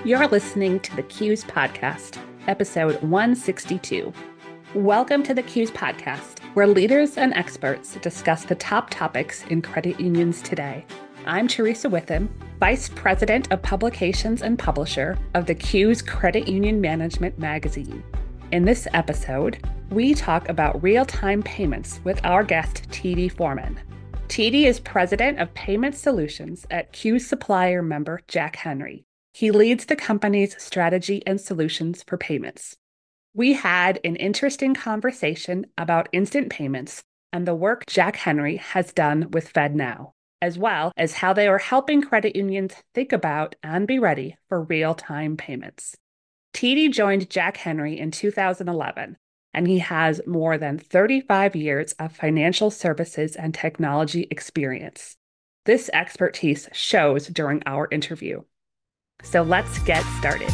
You're listening to the Q's Podcast, episode 162. Welcome to the Q's Podcast, where leaders and experts discuss the top topics in credit unions today. I'm Teresa Witham, Vice President of Publications and Publisher of the Q's Credit Union Management magazine. In this episode, we talk about real-time payments with our guest, TD Foreman. TD is President of Payment Solutions at Q's supplier member Jack Henry. He leads the company's strategy and solutions for payments. We had an interesting conversation about instant payments and the work Jack Henry has done with FedNow, as well as how they are helping credit unions think about and be ready for real-time payments. TD joined Jack Henry in 2011, and he has more than 35 years of financial services and technology experience. This expertise shows during our interview. So let's get started.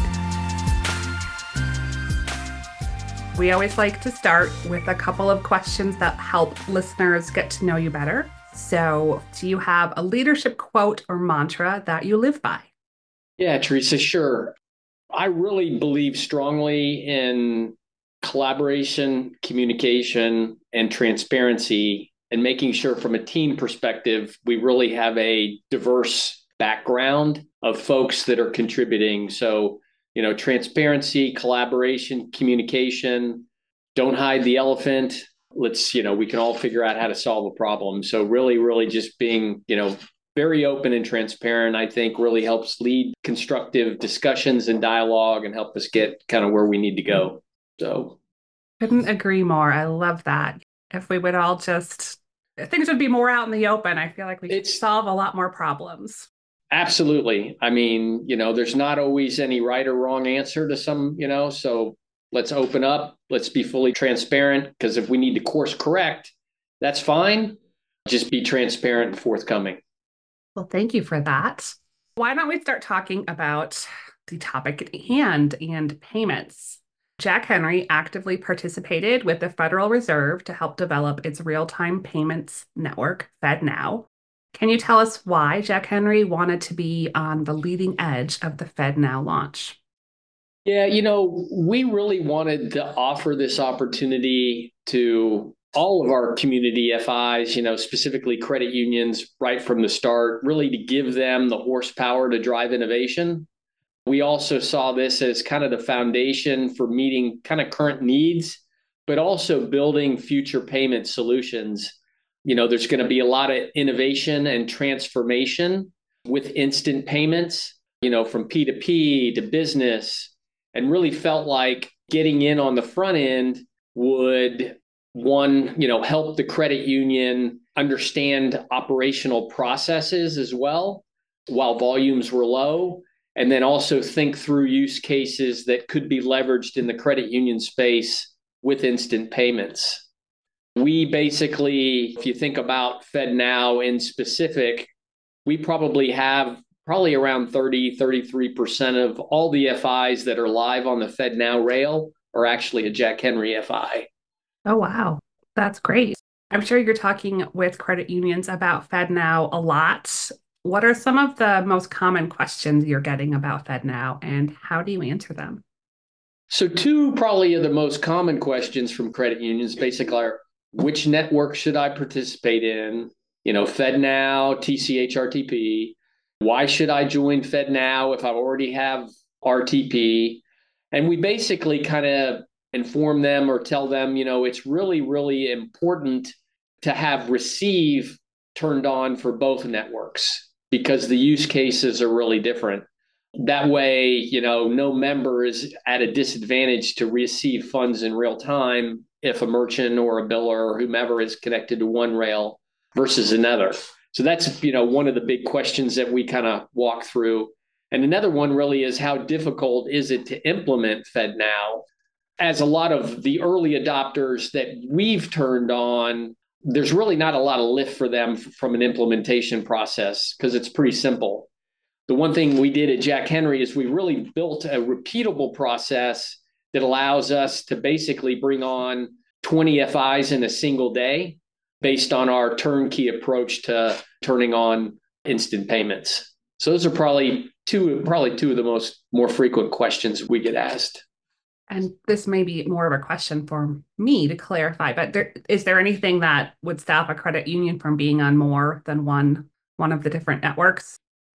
We always like to start with a couple of questions that help listeners get to know you better. So do you have a leadership quote or mantra that you live by? Yeah, Teresa, sure. I really believe strongly in collaboration, communication, and transparency, and making sure from a team perspective, we really have a diverse background of folks that are contributing. So, transparency, collaboration, communication, don't hide the elephant. Let's, we can all figure out how to solve a problem. So really just being, very open and transparent, I think really helps lead constructive discussions and dialogue and help us get kind of where we need to go. So couldn't agree more. I love that. If we would all things would be more out in the open. I feel like we could solve a lot more problems. Absolutely. I mean, there's not always any right or wrong answer to some, so let's open up. Let's be fully transparent, because if we need to course correct, that's fine. Just be transparent and forthcoming. Well, thank you for that. Why don't we start talking about the topic at hand and payments? Jack Henry actively participated with the Federal Reserve to help develop its real-time payments network, FedNow. Can you tell us why Jack Henry wanted to be on the leading edge of the FedNow launch? Yeah, we really wanted to offer this opportunity to all of our community FIs, specifically credit unions right from the start, really to give them the horsepower to drive innovation. We also saw this as kind of the foundation for meeting kind of current needs, but also building future payment solutions. There's going to be a lot of innovation and transformation with instant payments, from P2P to business, and really felt like getting in on the front end would, one, help the credit union understand operational processes as well while volumes were low, and then also think through use cases that could be leveraged in the credit union space with instant payments. We basically, if you think about FedNow in specific, we probably have around 33% of all the FIs that are live on the FedNow rail are actually a Jack Henry FI. Oh, wow. That's great. I'm sure you're talking with credit unions about FedNow a lot. What are some of the most common questions you're getting about FedNow, and how do you answer them? So two probably of the most common questions from credit unions basically are, which network should I participate in? FedNow, TCH, RTP. Why should I join FedNow if I already have RTP? And we basically kind of inform them or tell them, it's really, really important to have receive turned on for both networks because the use cases are really different. That way, no member is at a disadvantage to receive funds in real time if a merchant or a biller or whomever is connected to one rail versus another. So that's, one of the big questions that we kind of walk through. And another one really is, how difficult is it to implement FedNow? As a lot of the early adopters that we've turned on, there's really not a lot of lift for them from an implementation process because it's pretty simple. The one thing we did at Jack Henry is we really built a repeatable process that allows us to basically bring on 20 FIs in a single day based on our turnkey approach to turning on instant payments. So those are probably two of the more frequent questions we get asked. And this may be more of a question for me to clarify, but is there anything that would stop a credit union from being on more than one of the different networks?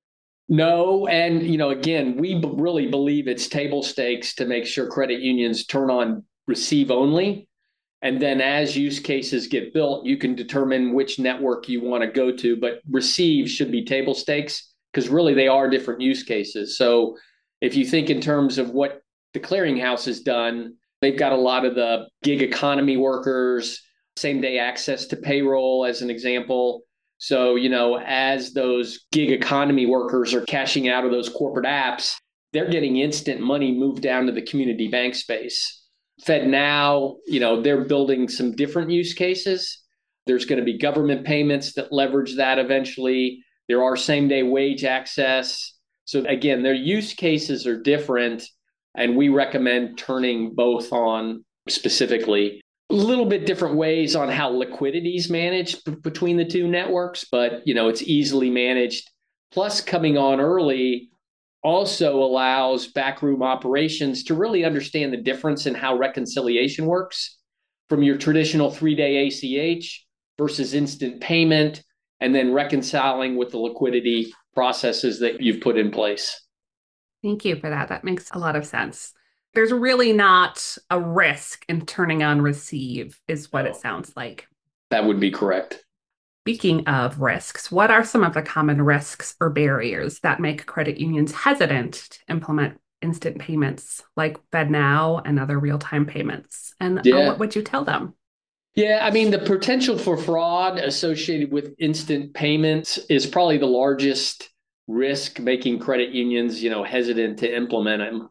No, and again, we really believe it's table stakes to make sure credit unions turn on receive only. And then as use cases get built, you can determine which network you want to go to, but receive should be table stakes because really they are different use cases. So if you think in terms of what the clearinghouse has done, they've got a lot of the gig economy workers, same day access to payroll as an example. So, as those gig economy workers are cashing out of those corporate apps, they're getting instant money moved down to the community bank space. FedNow, they're building some different use cases. There's going to be government payments that leverage that eventually. There are same day wage access. So again, their use cases are different, and we recommend turning both on specifically. A little bit different ways on how liquidity is managed between the two networks, but it's easily managed. Plus, coming on early also allows backroom operations to really understand the difference in how reconciliation works from your traditional 3-day ACH versus instant payment, and then reconciling with the liquidity processes that you've put in place. Thank you for that. That makes a lot of sense. There's really not a risk in turning on receive, is what it sounds like. That would be correct. Speaking of risks, what are some of the common risks or barriers that make credit unions hesitant to implement instant payments like FedNow and other real-time payments? And what would you tell them? Yeah, I mean, the potential for fraud associated with instant payments is probably the largest risk making credit unions, hesitant to implement them.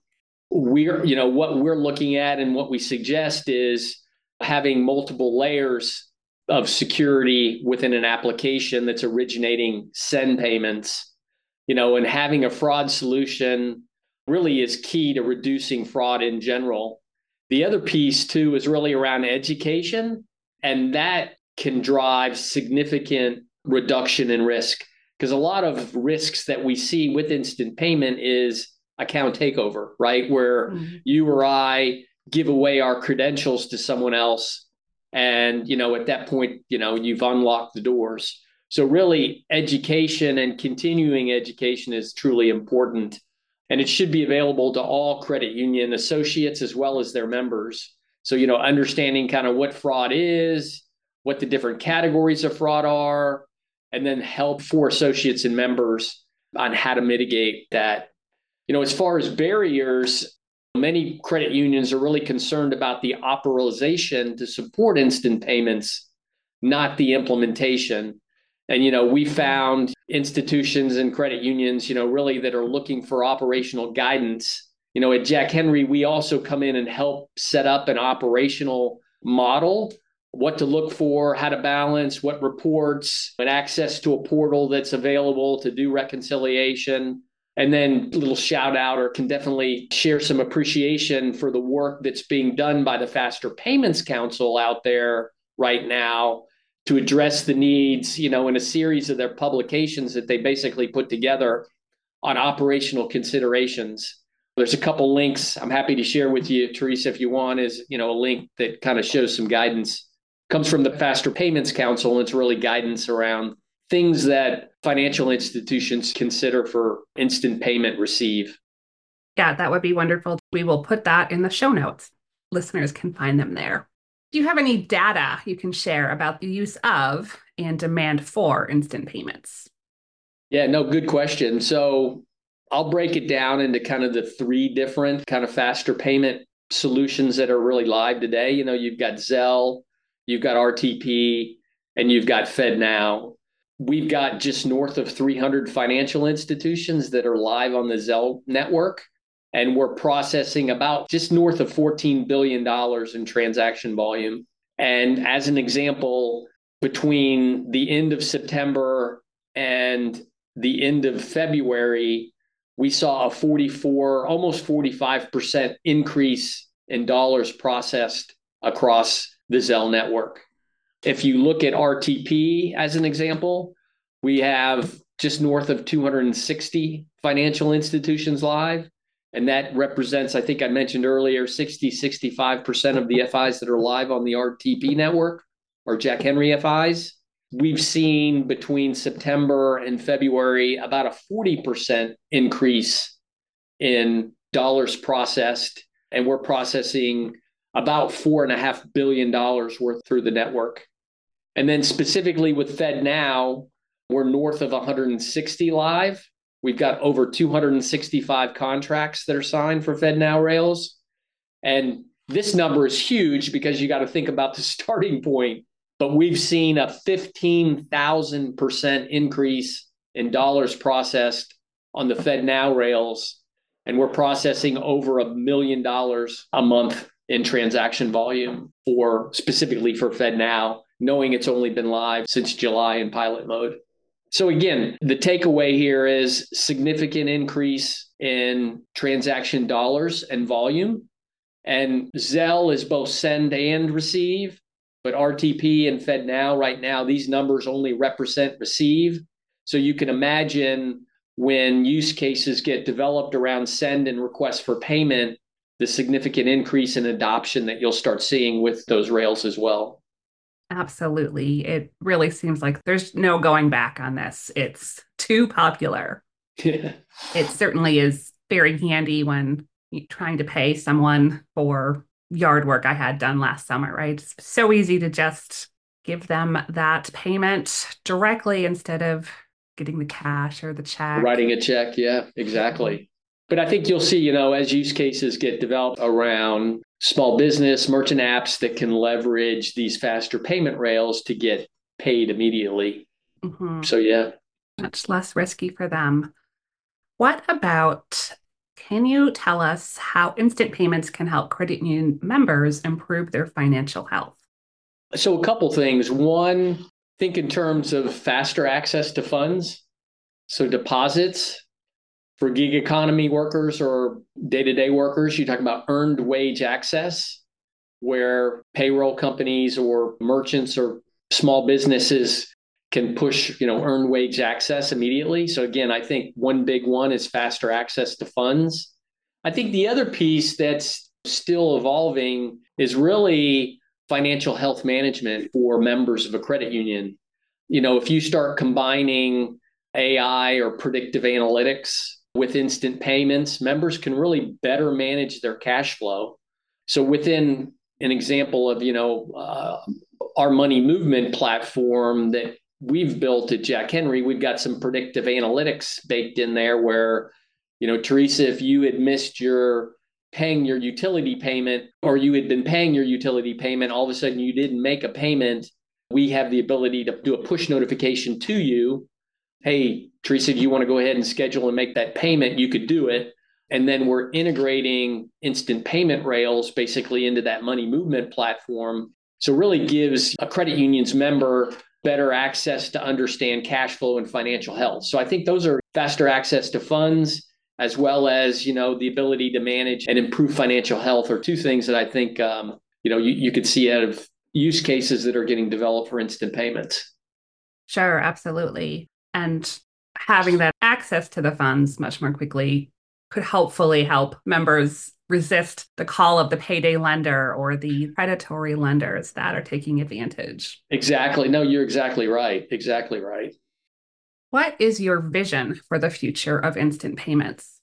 What we're looking at and what we suggest is having multiple layers of security within an application that's originating send payments, and having a fraud solution really is key to reducing fraud in general. The other piece too is really around education, and that can drive significant reduction in risk because a lot of risks that we see with instant payment is account takeover, right? Where you or I give away our credentials to someone else. And, at that point, you've unlocked the doors. So really education and continuing education is truly important. And it should be available to all credit union associates as well as their members. So, understanding kind of what fraud is, what the different categories of fraud are, and then help for associates and members on how to mitigate that. As far as barriers, many credit unions are really concerned about the operationalization to support instant payments, not the implementation. And, we found institutions and credit unions, really that are looking for operational guidance. At Jack Henry, we also come in and help set up an operational model, what to look for, how to balance, what reports, and access to a portal that's available to do reconciliation. And then a little shout out, or can definitely share some appreciation for the work that's being done by the Faster Payments Council out there right now to address the needs, in a series of their publications that they basically put together on operational considerations. There's a couple links I'm happy to share with you, Teresa, if you want, is, a link that kind of shows some guidance. Comes from the Faster Payments Council, and it's really guidance around things that financial institutions consider for instant payment receive. Yeah, that would be wonderful. We will put that in the show notes. Listeners can find them there. Do you have any data you can share about the use of and demand for instant payments? Yeah, no, good question. So I'll break it down into kind of the three different kind of faster payment solutions that are really live today. You've got Zelle, you've got RTP, and you've got FedNow. We've got just north of 300 financial institutions that are live on the Zelle network, and we're processing about just north of $14 billion in transaction volume. And as an example, between the end of September and the end of February, we saw a almost 45% increase in dollars processed across the Zelle network. If you look at RTP as an example, we have just north of 260 financial institutions live. And that represents, I think I mentioned earlier, 65% of the FIs that are live on the RTP network or Jack Henry FIs. We've seen between September and February about a 40% increase in dollars processed, and we're processing about $4.5 billion worth through the network. And then specifically with FedNow, we're north of 160 live. We've got over 265 contracts that are signed for FedNow rails. And this number is huge because you got to think about the starting point. But we've seen a 15,000% increase in dollars processed on the FedNow rails. And we're processing over $1 million a month in transaction volume specifically for FedNow, knowing it's only been live since July in pilot mode. So again, the takeaway here is significant increase in transaction dollars and volume. And Zelle is both send and receive, but RTP and FedNow right now, these numbers only represent receive. So you can imagine when use cases get developed around send and request for payment, the significant increase in adoption that you'll start seeing with those rails as well. Absolutely. It really seems like there's no going back on this. It's too popular. Yeah. It certainly is very handy when you're trying to pay someone for yard work I had done last summer, right? It's so easy to just give them that payment directly instead of getting the cash or the check. Writing a check. Yeah, exactly. But I think you'll see, as use cases get developed around small business, merchant apps that can leverage these faster payment rails to get paid immediately. Mm-hmm. So, yeah. Much less risky for them. What about, can you tell us how instant payments can help credit union members improve their financial health? So a couple things. One, think in terms of faster access to funds. So deposits for gig economy workers or day-to-day workers, you talk about earned wage access, where payroll companies or merchants or small businesses can push, earned wage access immediately. So again, I think one big one is faster access to funds. I think the other piece that's still evolving is really financial health management for members of a credit union. If you start combining AI or predictive analytics with instant payments, members can really better manage their cash flow. So within an example of, our money movement platform that we've built at Jack Henry, we've got some predictive analytics baked in there where, Teresa, if you had missed paying your utility payment, or you had been paying your utility payment, all of a sudden you didn't make a payment, we have the ability to do a push notification to you. Hey, Teresa, do you want to go ahead and schedule and make that payment? You could do it. And then we're integrating instant payment rails basically into that money movement platform. So really gives a credit union's member better access to understand cash flow and financial health. So I think those are faster access to funds, as well as, the ability to manage and improve financial health are two things that I think, you could see out of use cases that are getting developed for instant payments. Sure, absolutely. And having that access to the funds much more quickly could hopefully help members resist the call of the payday lender or the predatory lenders that are taking advantage. Exactly. No, you're exactly right. Exactly right. What is your vision for the future of instant payments?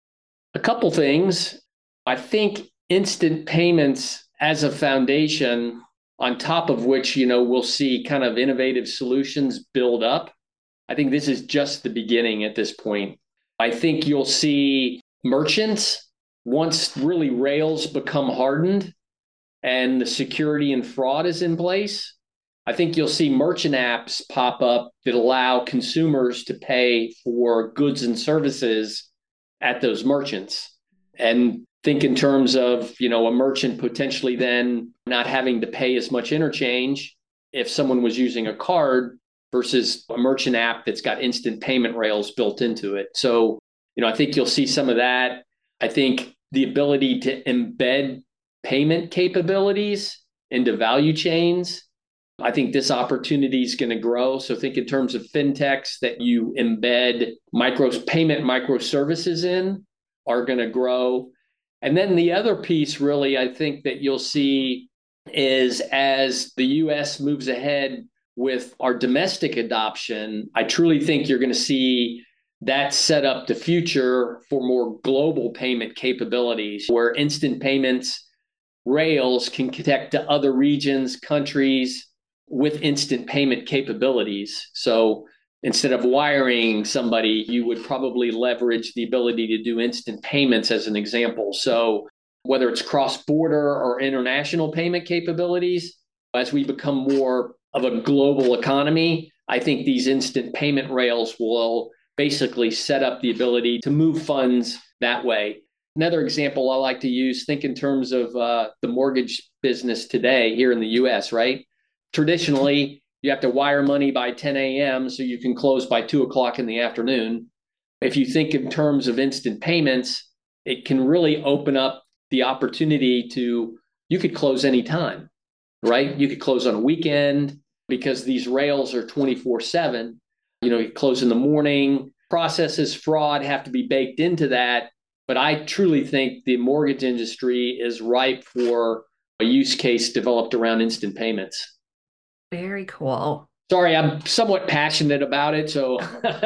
A couple things. I think instant payments as a foundation on top of which, we'll see kind of innovative solutions build up. I think this is just the beginning at this point. I think you'll see merchants, once really rails become hardened and the security and fraud is in place, I think you'll see merchant apps pop up that allow consumers to pay for goods and services at those merchants. And think in terms of, a merchant potentially then not having to pay as much interchange if someone was using a card versus a merchant app that's got instant payment rails built into it. So, I think you'll see some of that. I think the ability to embed payment capabilities into value chains I think this opportunity is going to grow. So think in terms of fintechs that you embed payment microservices in are going to grow. And then the other piece really I think that you'll see is as the US moves ahead with our domestic adoption, I truly think you're going to see that set up the future for more global payment capabilities where instant payments rails can connect to other regions, countries with instant payment capabilities. So instead of wiring somebody, you would probably leverage the ability to do instant payments as an example. So whether it's cross-border or international payment capabilities, as we become more of a global economy, I think these instant payment rails will basically set up the ability to move funds that way. Another example I like to use, think in terms of the mortgage business today here in the US, right? Traditionally, you have to wire money by 10 a.m. so you can close by 2 o'clock in the afternoon. If you think in terms of instant payments, it can really open up the opportunity you could close anytime, right? You could close on a weekend because these rails are 24/7. You close in the morning. Processes, fraud have to be baked into that. But I truly think the mortgage industry is ripe for a use case developed around instant payments. Very cool. Sorry, I'm somewhat passionate about it. So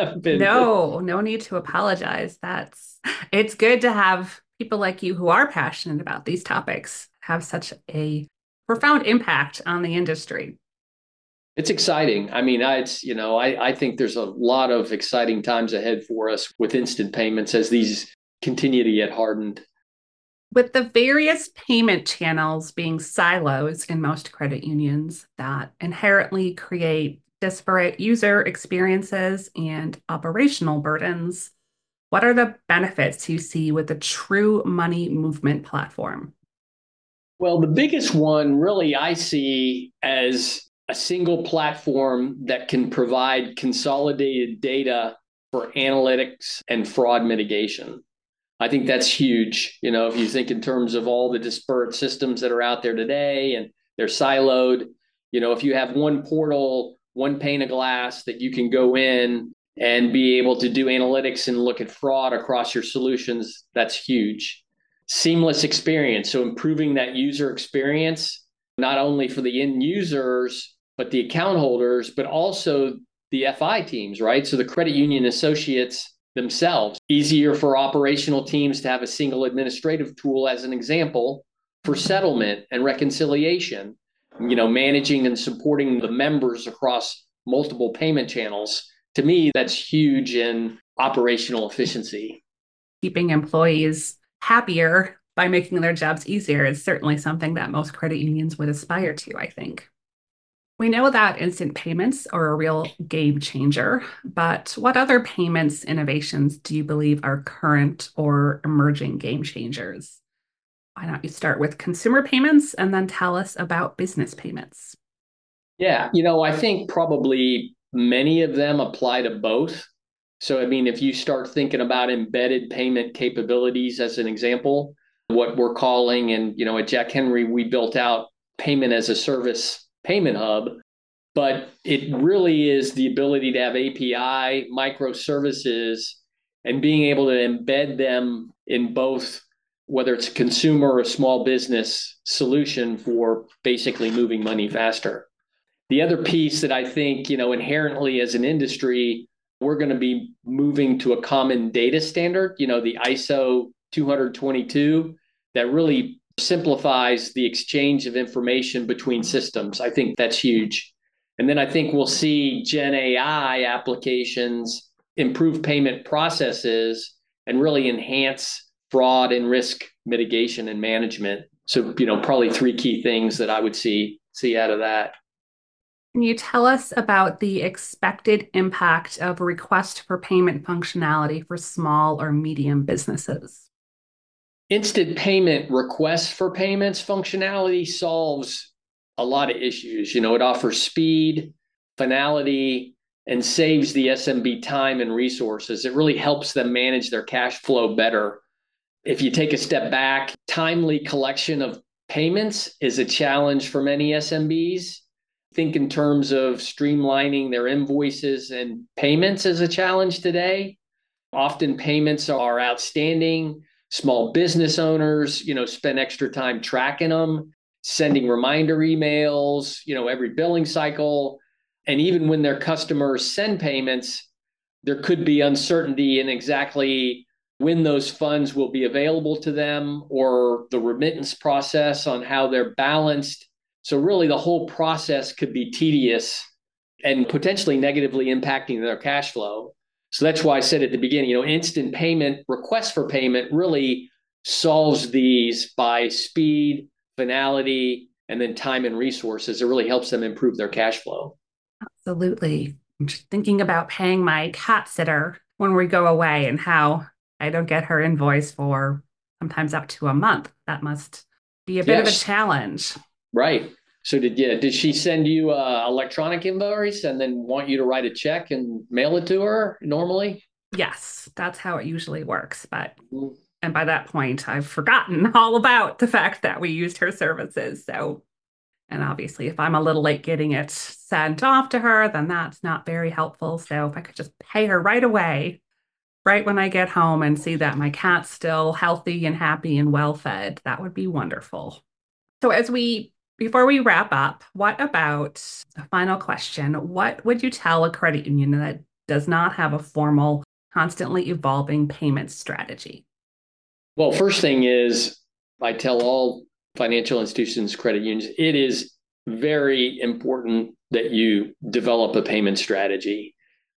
No need to apologize. It's good to have people like you who are passionate about these topics have such a profound impact on the industry. It's exciting. I mean, I think there's a lot of exciting times ahead for us with instant payments as these continue to get hardened. With the various payment channels being silos in most credit unions that inherently create disparate user experiences and operational burdens, what are the benefits you see with the true money movement platform? Well, the biggest one really I see as a single platform that can provide consolidated data for analytics and fraud mitigation. I think that's huge. If you think in terms of all the disparate systems that are out there today and they're siloed, if you have one portal, one pane of glass that you can go in and be able to do analytics and look at fraud across your solutions, that's huge. Seamless experience. So improving that user experience, not only for the end users, but the account holders, but also the FI teams, right? So the credit union associates themselves. Easier for operational teams to have a single administrative tool, as an example, for settlement and reconciliation, managing and supporting the members across multiple payment channels. To me, that's huge in operational efficiency. Keeping employees happier by making their jobs easier is certainly something that most credit unions would aspire to, I think. We know that instant payments are a real game changer, but what other payments innovations do you believe are current or emerging game changers? Why don't you start with consumer payments and then tell us about business payments? Yeah, I think probably many of them apply to both. So, I mean, if you start thinking about embedded payment capabilities as an example, what we're calling, and, at Jack Henry, we built out payment as a service payment hub, but it really is the ability to have API microservices and being able to embed them in both, whether it's a consumer or a small business solution for basically moving money faster. The other piece that I think, inherently as an industry, we're going to be moving to a common data standard, the ISO 20022, that really simplifies the exchange of information between systems. I think that's huge. And then I think we'll see Gen AI applications improve payment processes and really enhance fraud and risk mitigation and management. So, probably 3 key things that I would see out of that. Can you tell us about the expected impact of request for payment functionality for small or medium businesses? Instant payment requests for payments functionality solves a lot of issues. It offers speed, finality, and saves the SMB time and resources. It really helps them manage their cash flow better. If you take a step back, timely collection of payments is a challenge for many SMBs. think in terms of streamlining their invoices and payments as a challenge today. Often payments are outstanding. Small business owners, spend extra time tracking them, sending reminder emails, every billing cycle. And even when their customers send payments, there could be uncertainty in exactly when those funds will be available to them or the remittance process on how they're balanced. So really the whole process could be tedious and potentially negatively impacting their cash flow. So that's why I said at the beginning, instant payment, request for payment really solves these by speed, finality, and then time and resources. It really helps them improve their cash flow. Absolutely. I'm just thinking about paying my cat sitter when we go away and how I don't get her invoice for sometimes up to a month. That must be a bit of a challenge. Right. So did she send you electronic invoice and then want you to write a check and mail it to her normally? Yes, that's how it usually works. And by that point, I've forgotten all about the fact that we used her services. So, and obviously, if I'm a little late getting it sent off to her, then that's not very helpful. So if I could just pay her right away, right when I get home and see that my cat's still healthy and happy and well fed, that would be wonderful. So before we wrap up, what about a final question? What would you tell a credit union that does not have a formal, constantly evolving payment strategy? Well, first thing is I tell all financial institutions, credit unions, it is very important that you develop a payment strategy.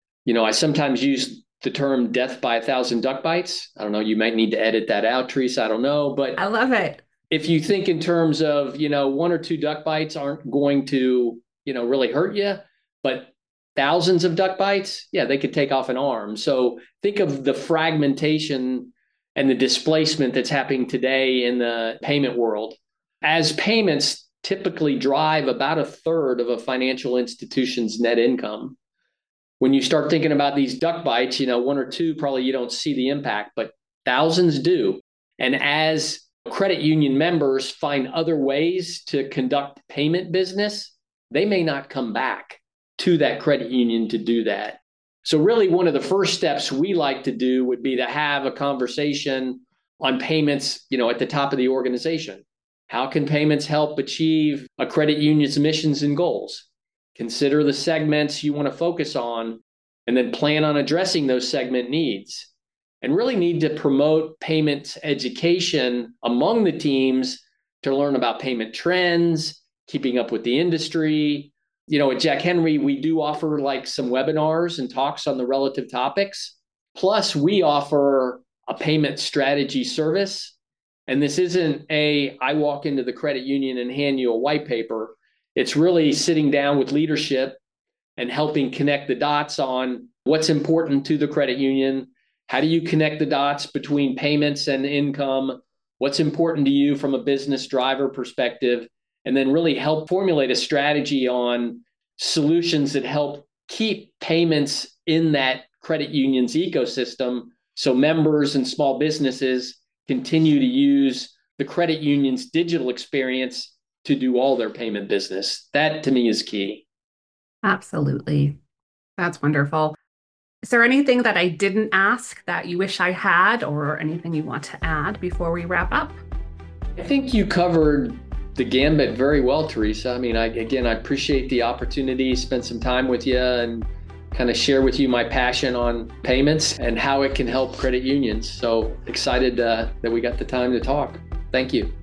I sometimes use the term death by 1,000 duck bites. I don't know, you might need to edit that out, Teresa. I don't know, but I love it. If you think in terms of, one or two duck bites aren't going to, really hurt you, but thousands of duck bites, yeah, they could take off an arm. So think of the fragmentation and the displacement that's happening today in the payment world. As payments typically drive about a third of a financial institution's net income. When you start thinking about these duck bites, one or two, probably you don't see the impact, but thousands do. And as credit union members find other ways to conduct payment business, they may not come back to that credit union to do that. So really one of the first steps we like to do would be to have a conversation on payments, at the top of the organization. How can payments help achieve a credit union's missions and goals? Consider the segments you want to focus on, and then plan on addressing those segment needs. And really need to promote payments education among the teams to learn about payment trends, keeping up with the industry. At Jack Henry, we do offer like some webinars and talks on the relative topics. Plus, we offer a payment strategy service. And this isn't I walk into the credit union and hand you a white paper. It's really sitting down with leadership and helping connect the dots on what's important to the credit union. How do you connect the dots between payments and income? What's important to you from a business driver perspective? And then really help formulate a strategy on solutions that help keep payments in that credit union's ecosystem so members and small businesses continue to use the credit union's digital experience to do all their payment business. That to me is key. Absolutely. That's wonderful. Is there anything that I didn't ask that you wish I had, or anything you want to add before we wrap up? I think you covered the gambit very well, Teresa. I mean, I appreciate the opportunity to spend some time with you and kind of share with you my passion on payments and how it can help credit unions. So excited that we got the time to talk. Thank you.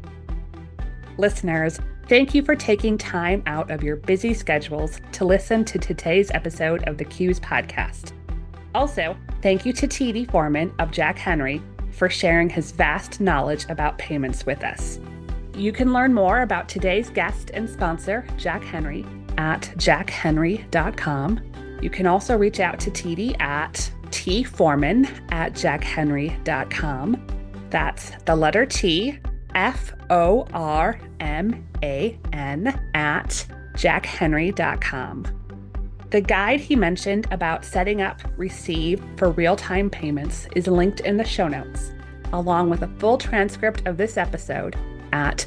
Listeners, thank you for taking time out of your busy schedules to listen to today's episode of the CUES podcast. Also, thank you to TD Foreman of Jack Henry for sharing his vast knowledge about payments with us. You can learn more about today's guest and sponsor, Jack Henry, at jackhenry.com. You can also reach out to TD at tforeman@jackhenry.com. That's the letter T, FORMAN at jackhenry.com. The guide he mentioned about setting up Receive for real-time payments is linked in the show notes, along with a full transcript of this episode at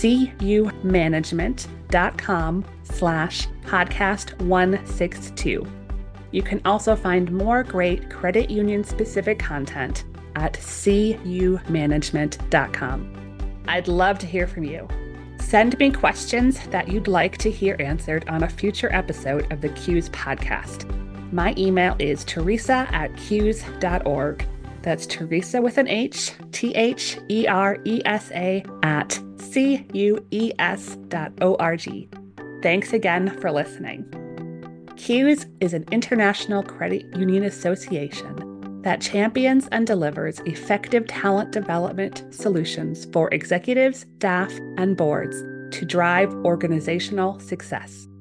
cumanagement.com/podcast162. You can also find more great credit union specific content at cumanagement.com. I'd love to hear from you. Send me questions that you'd like to hear answered on a future episode of the CUES podcast. My email is teresa@cues.org. That's Teresa with an H, THERESA @CUES.org. Thanks again for listening. CUES is an international credit union association that champions and delivers effective talent development solutions for executives, staff, and boards to drive organizational success.